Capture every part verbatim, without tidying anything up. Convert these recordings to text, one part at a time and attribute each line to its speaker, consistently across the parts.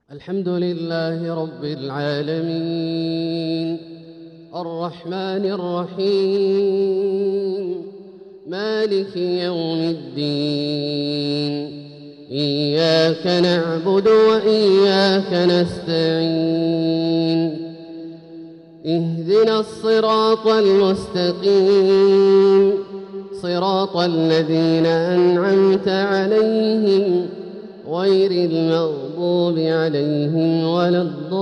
Speaker 1: الحمد لله رب العالمين الرحمن الرحيم مالك يوم الدين إياك نعبد وإياك نستعين اهدنا الصراط المستقيم صراط الذين أنعمت عليهم غير المغضوب عليهم ولا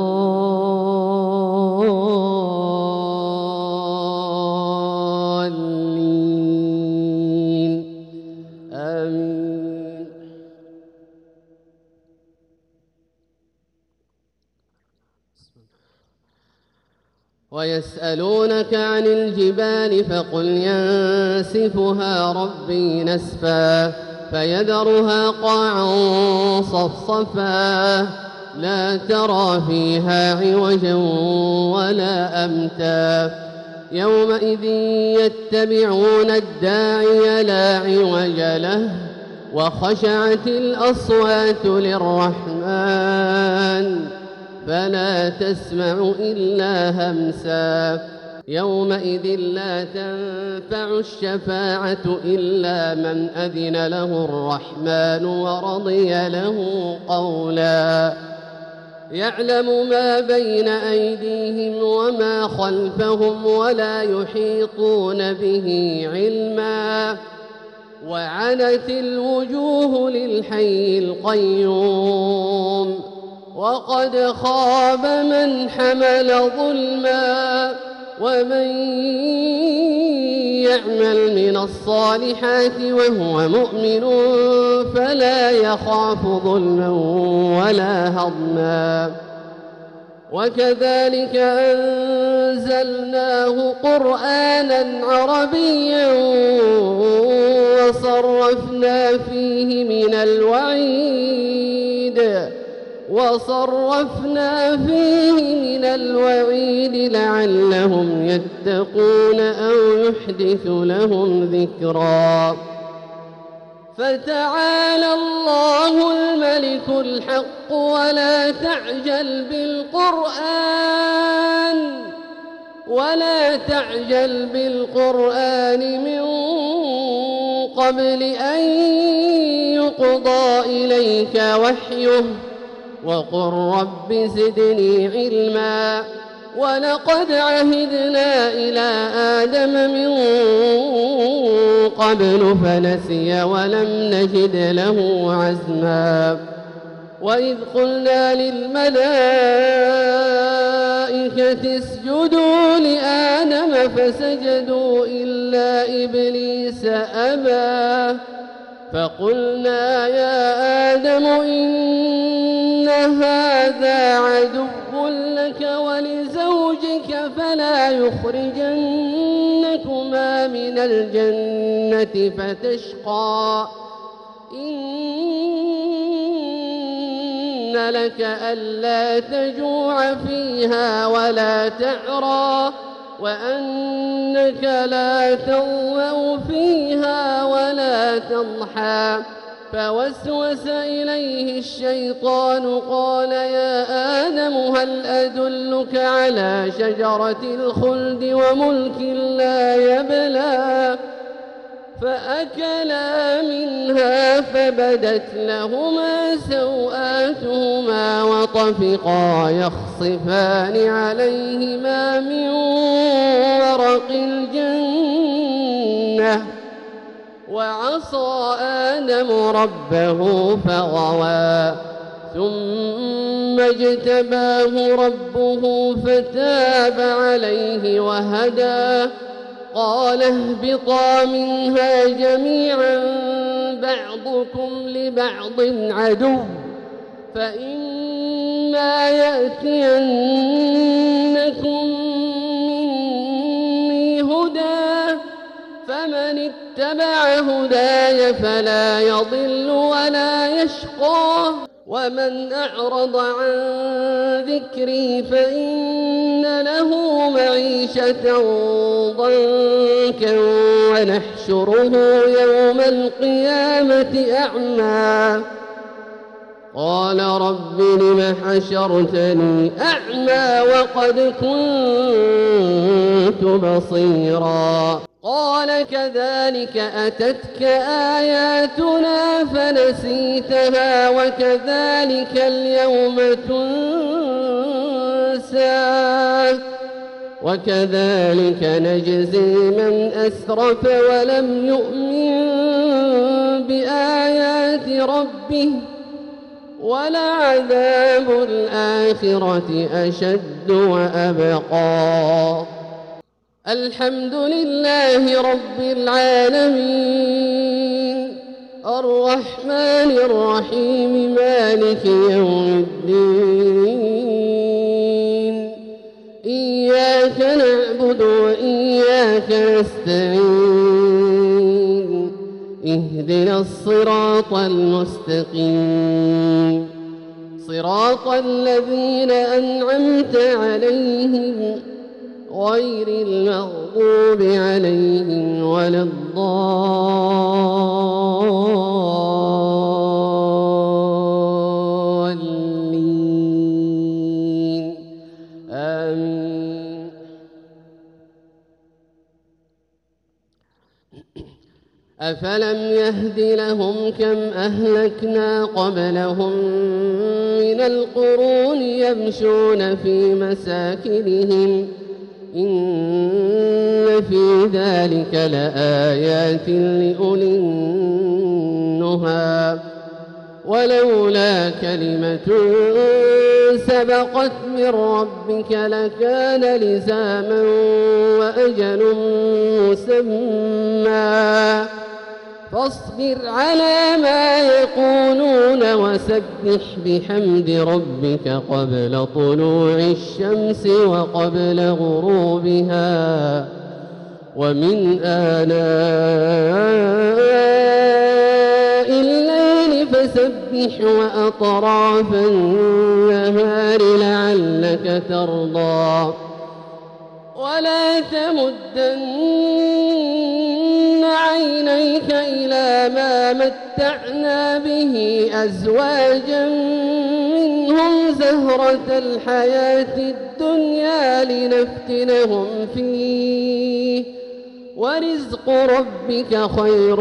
Speaker 1: الضالين آمين. ويسألونك عن الجبال فقل ينسفها ربي نسفا فيذرها قاعا صفصفا لا ترى فيها عوجا ولا أمتا يومئذ يتبعون الداعي لا عوج له وخشعت الأصوات للرحمن فلا تسمع إلا همسا يومئذ لا تنفع الشفاعة إلا من أذن له الرحمن ورضي له قولا يعلم ما بين أيديهم وما خلفهم ولا يحيطون به علما وعنت الوجوه للحي القيوم وقد خاب من حمل ظلما ومن يعمل من الصالحات وهو مؤمن فلا يخاف ظلما ولا هضما وكذلك أنزلناه قرآنا عربيا وصرفنا فيه من الوعيد وصرفنا فيه من الوعيد لعلهم يتقون أو يحدث لهم ذكرا فتعالى الله الملك الحق ولا تعجل بالقرآن ولا تعجل بالقرآن من قبل أن يقضى إليك وحيه وقل رب زدني علما ولقد عهدنا إلى آدم من قبل فنسي ولم نجد له عزما وإذ قلنا للملائكة اسجدوا لآدم فسجدوا إلا إبليس أبى فقلنا يا آدم إن هذا عدو لك ولزوجك فلا يخرجنكما من الجنة فتشقى إن لك ألا تجوع فيها ولا تعرى وأنك لا تظمأ فيها ولا تضحى فوسوس إليه الشيطان قال يا آدم هل أدلك على شجرة الخلد وملك لا يبلى فأكلا منها فبدت لهما سوآتهما وطفقا يخصفان عليهما من ورق الجنة وعصى آدم ربه فغوى ثم اجتباه ربه فتاب عليه وهدى قال اهبطا منها جميعا بعضكم لبعض عدو فإما يأتينكم مني هدى فمن اتبع هداي فلا يضل ولا يشقى ومن أعرض عن ذكري فإن له معيشة ضنكا ونحشره يوم القيامة أعمى قال رب لم حشرتني أعمى وقد كنت بصيرا قال كذلك أتتك آياتنا فنسيتها وكذلك اليوم تنسى وكذلك نجزي من أسرف ولم يؤمن بآيات ربه ولعذاب الآخرة أشد وأبقى. الحمد لله رب العالمين الرحمن الرحيم مالك يوم الدين إياك نعبد وإياك نستعين اهدنا الصراط المستقيم صراط الذين أنعمت عليهم غير المغضوب عليهم ولا الضالين آمين. أفلم يهد لهم كم أهلكنا قبلهم من القرون يمشون في مساكنهم إن في ذلك لآيات لأولي النهى ولولا كلمة سبقت من ربك لكان لزاما وأجل مسمى فاصبر على ما يقولون وسبح بحمد ربك قبل طلوع الشمس وقبل غروبها ومن آناء الليل فسبح وأطراف النهار لعلك ترضى ولا تمدن عينيك إلى ما متعنا به أزواجا منهم زهرة الحياة الدنيا لنفتنهم فيه ورزق ربك خير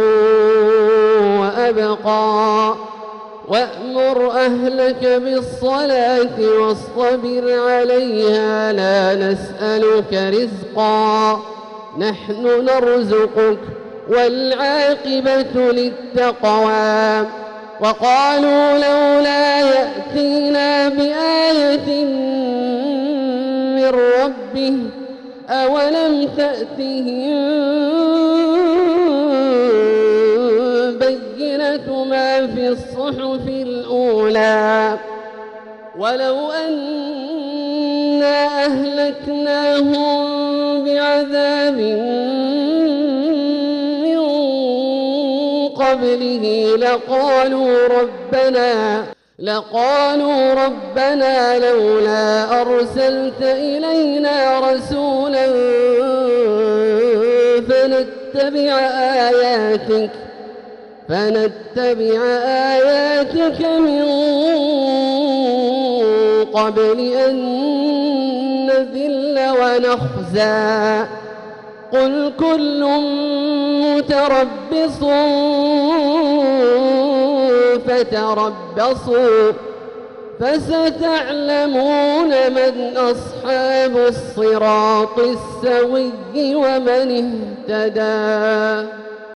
Speaker 1: وأبقى وأمر أهلك بالصلاة واصطبر عليها لا نسألك رزقا نحن نرزقك والعاقبة للتقوى وقالوا لولا يأتينا بآية من ربه أولم تأتهم بينة ما في الصحف الأولى ولو أنا أهلكناهم بعذاب من قبله لقالوا ربنا لقالوا ربنا لولا أرسلت إلينا رسولا فنتبع آياتك فنتبع آياتك من قبل أن نذل ونخزى قل كل متربص فتربصوا فستعلمون من أصحاب الصراط السوي ومن اهتدى.